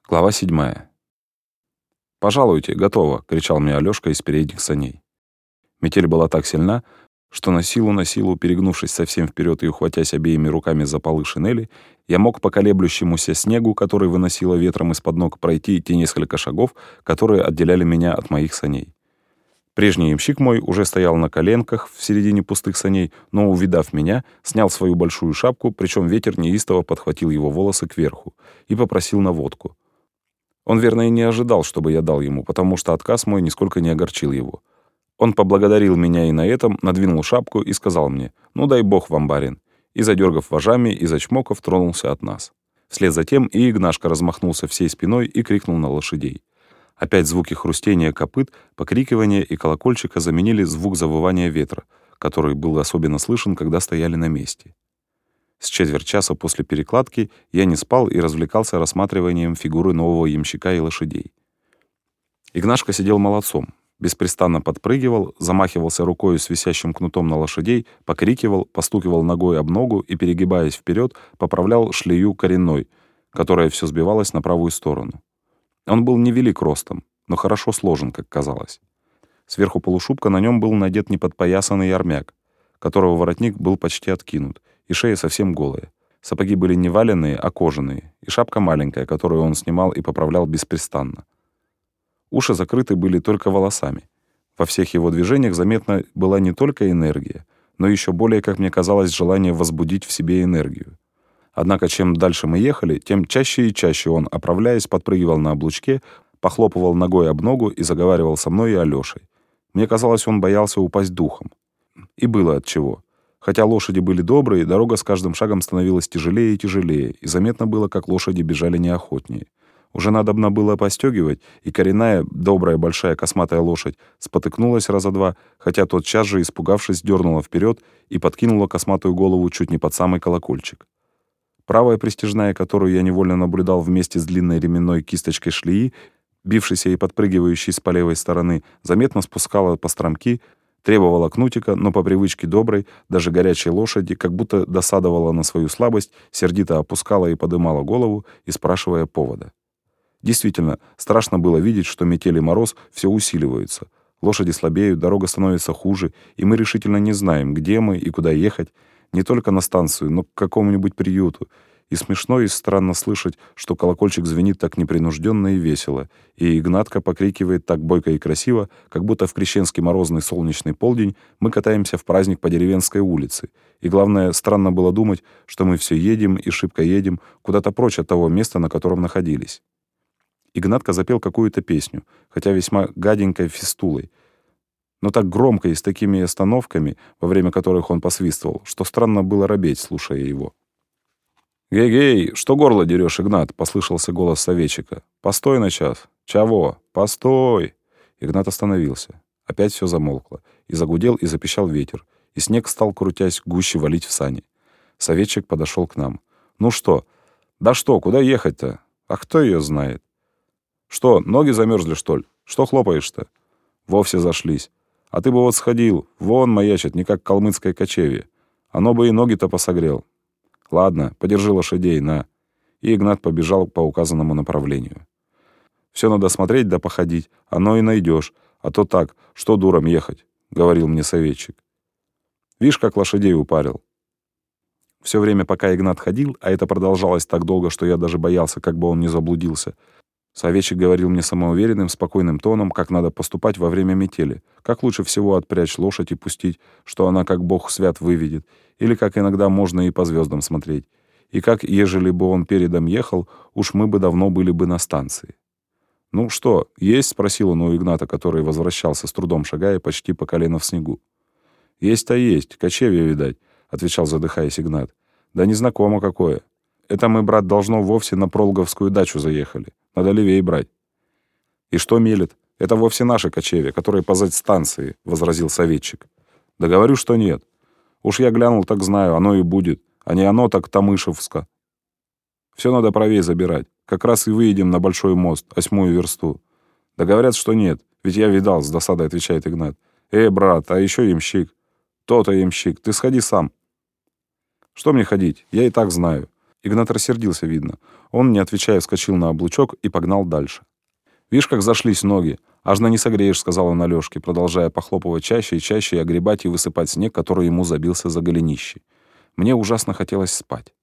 Глава 7. «Пожалуйте, готово!» — кричал мне Алёшка из передних саней. Метель была так сильна, что на силу, перегнувшись совсем вперед и ухватясь обеими руками за полы шинели, я мог по колеблющемуся снегу, который выносило ветром из-под ног, пройти те несколько шагов, которые отделяли меня от моих саней. Прежний ямщик мой уже стоял на коленках в середине пустых саней, но, увидав меня, снял свою большую шапку, причем ветер неистово подхватил его волосы кверху и попросил на водку. Он, верно, и не ожидал, чтобы я дал ему, потому что отказ мой нисколько не огорчил его. Он поблагодарил меня и на этом, надвинул шапку и сказал мне: «Ну дай бог вам, барин», и, задергав вожами и зачмоков, тронулся от нас. Вслед за тем и Игнашка размахнулся всей спиной и крикнул на лошадей. Опять звуки хрустения копыт, покрикивания и колокольчика заменили звук завывания ветра, который был особенно слышен, когда стояли на месте. С четверть часа после перекладки я не спал и развлекался рассматриванием фигуры нового ямщика и лошадей. Игнашка сидел молодцом, беспрестанно подпрыгивал, замахивался рукой с висящим кнутом на лошадей, покрикивал, постукивал ногой об ногу и, перегибаясь вперед, поправлял шлею коренной, которая все сбивалась на правую сторону. Он был невелик ростом, но хорошо сложен, как казалось. Сверху полушубка на нем был надет неподпоясанный армяк, которого воротник был почти откинут, и шея совсем голая. Сапоги были не валеные, а кожаные, и шапка маленькая, которую он снимал и поправлял беспрестанно. Уши закрыты были только волосами. Во всех его движениях заметна была не только энергия, но еще более, как мне казалось, желание возбудить в себе энергию. Однако, чем дальше мы ехали, тем чаще и чаще он, оправляясь, подпрыгивал на облучке, похлопывал ногой об ногу и заговаривал со мной и Алёшей. Мне казалось, он боялся упасть духом. И было отчего. Хотя лошади были добрые, дорога с каждым шагом становилась тяжелее и тяжелее, и заметно было, как лошади бежали неохотнее. Уже надобно было постёгивать, и коренная, добрая, большая косматая лошадь спотыкнулась раза два, хотя тотчас же, испугавшись, дернула вперед и подкинула косматую голову чуть не под самый колокольчик. Правая пристяжная, которую я невольно наблюдал вместе с длинной ременной кисточкой шлеи, бившейся и подпрыгивающей с по левой стороны, заметно спускала постромки, требовала кнутика, но по привычке доброй, даже горячей лошади, как будто досадовала на свою слабость, сердито опускала и подымала голову, и спрашивая повода. Действительно, страшно было видеть, что метель и мороз все усиливаются. Лошади слабеют, дорога становится хуже, и мы решительно не знаем, где мы и куда ехать, не только на станцию, но к какому-нибудь приюту. И смешно, и странно слышать, что колокольчик звенит так непринужденно и весело, и Игнатка покрикивает так бойко и красиво, как будто в крещенский морозный солнечный полдень мы катаемся в праздник по деревенской улице. И главное, странно было думать, что мы все едем и шибко едем куда-то прочь от того места, на котором находились. Игнатка запел какую-то песню, хотя весьма гаденькой фистулой, но так громко и с такими остановками, во время которых он посвистывал, что странно было робеть, слушая его. «Гей-гей, что горло дерешь, Игнат?» — послышался голос советчика. «Постой на час». «Чего? Постой!» Игнат остановился. Опять все замолкло. И загудел, и запищал ветер. И снег стал, крутясь, гуще валить в сани. Советчик подошел к нам. «Ну что?» «Да что, куда ехать-то?» «А кто ее знает?» «Что, ноги замерзли, что ли? Что хлопаешь-то?» «Вовсе зашлись. А ты бы вот сходил, вон маячит, не как калмыцкое кочевье. Оно бы и ноги-то посогрел. Ладно, подержи лошадей, на». И Игнат побежал по указанному направлению. «Все надо смотреть да походить, оно и найдешь. А то так, что дуром ехать», — говорил мне советчик. «Вишь, как лошадей упарил». Все время, пока Игнат ходил, а это продолжалось так долго, что я даже боялся, как бы он не заблудился, советчик говорил мне самоуверенным, спокойным тоном, как надо поступать во время метели, как лучше всего отпрячь лошадь и пустить, что она как бог свят выведет, или как иногда можно и по звездам смотреть, и как, ежели бы он передом ехал, уж мы бы давно были бы на станции. «Ну что, есть?» — спросил он у Игната, который возвращался с трудом шагая почти по колено в снегу. «Есть-то есть, кочевье, видать», — отвечал, задыхаясь, Игнат. «Да незнакомо какое. Это мы, брат, должно вовсе на Пролговскую дачу заехали. Надо левее брать». «И что мелет? Это вовсе наши кочевья, которые позать станции», — возразил советчик. «Да говорю, что нет. Уж я глянул, так знаю, оно и будет. А не оно, так Тамышевска. Все надо правее забирать. Как раз и выедем на Большой мост, 8-ю версту». «Да говорят, что нет. Ведь я видал», — с досадой отвечает Игнат. Брат, а еще ямщик». «То-то ямщик. Ты сходи сам». «Что мне ходить? Я и так знаю. Игнат рассердился, видно. Он, не отвечая, вскочил на облучок и погнал дальше. «Вишь, как зашлись ноги. Аж на не согреешь», — сказал он Алёшке, продолжая похлопывать чаще и чаще и огребать и высыпать снег, который ему забился за голенище. Мне ужасно хотелось спать.